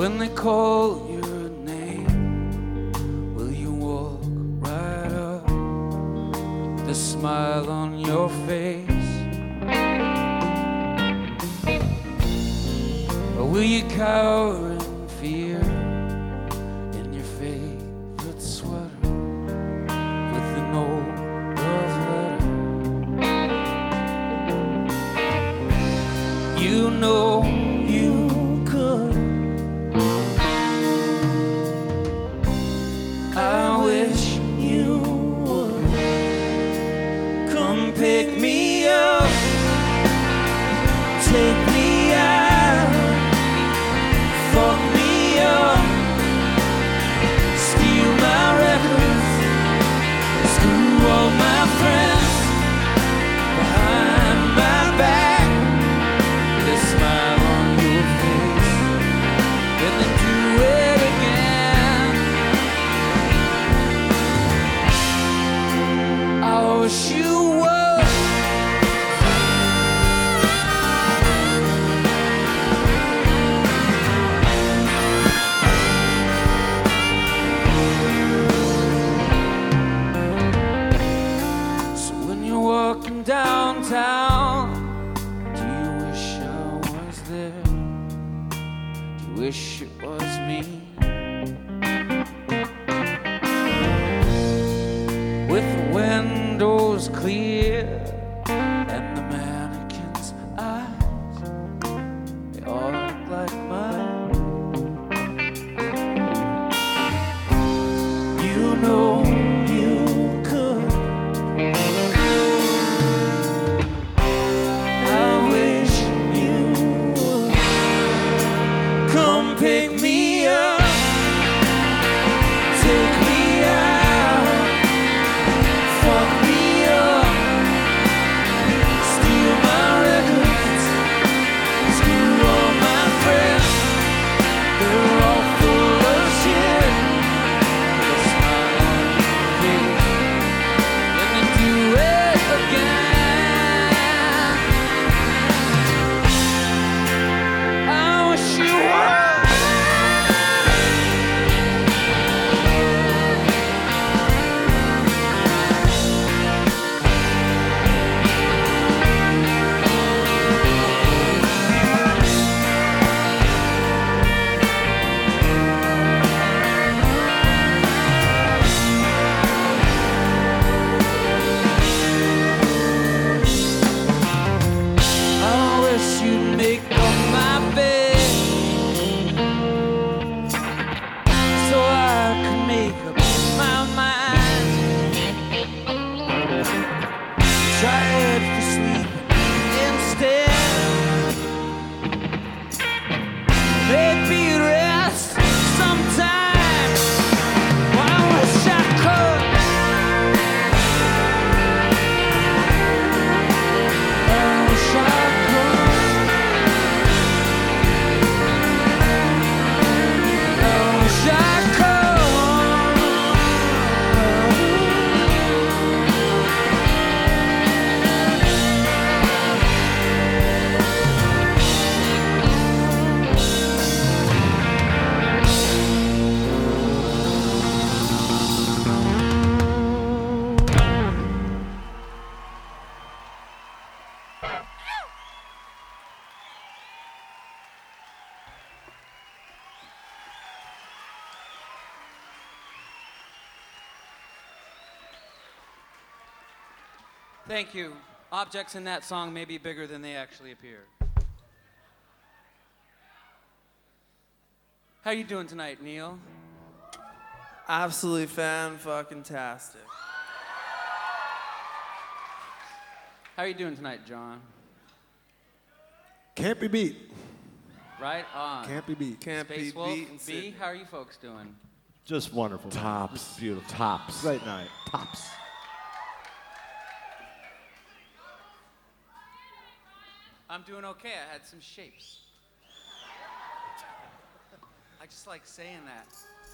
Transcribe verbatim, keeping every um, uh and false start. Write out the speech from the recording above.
when they call your name, will you walk right up, the smile on your face? Or will you cower in fear in your favorite sweater with an old love letter? You know you could. I wish you would come pick me up, take me out, fuck me up, steal my records, screw all my friends behind my back, with a smile on your face, and then do it again. I wish you would. So when you're walking downtown, do you wish I was there? Do you wish it was me? With the windows clear and the mannequin's eyes, they all look like mine. You know you could. I wish you would come pick me up, take me out, fuck me up, steal my records, screw all my friends, they're all full of shit, with a smile on your face, let me do it again. I wish you would. I wish you'd make up my bed so I could make up my mind. Try it for sleep instead. Maybe rest sometime. I wish I could. I wish I could. I wish I Thank you. Objects in that song may be bigger than they actually appear. How you doing tonight, Neil? Absolutely fan-fucking-tastic. How are you doing tonight, John? Can't be beat. Right on. Can't be beat. Can't Space be Wolf, beat. and B, sit- how are you folks doing? Just wonderful. Tops. Just beautiful. Tops. Great night. Tops. I'm doing okay. I had some shapes. I just like saying that.